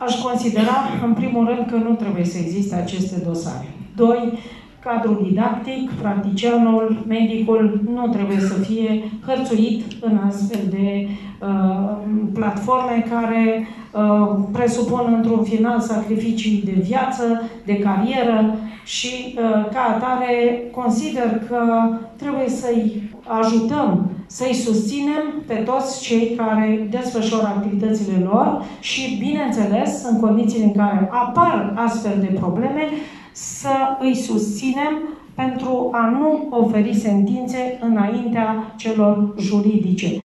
aș considera, în primul rând, că nu trebuie să existe aceste dosare. 2. Cadrul didactic, practicianul, medicul nu trebuie să fie hărțuit în astfel de platforme care presupun într-un final sacrificii de viață, de carieră și ca atare consider că trebuie să-i ajutăm, să-i susținem pe toți cei care desfășoară activitățile lor și, bineînțeles, în condițiile în care apar astfel de probleme, să îi susținem pentru a nu oferi sentințe înaintea celor juridice.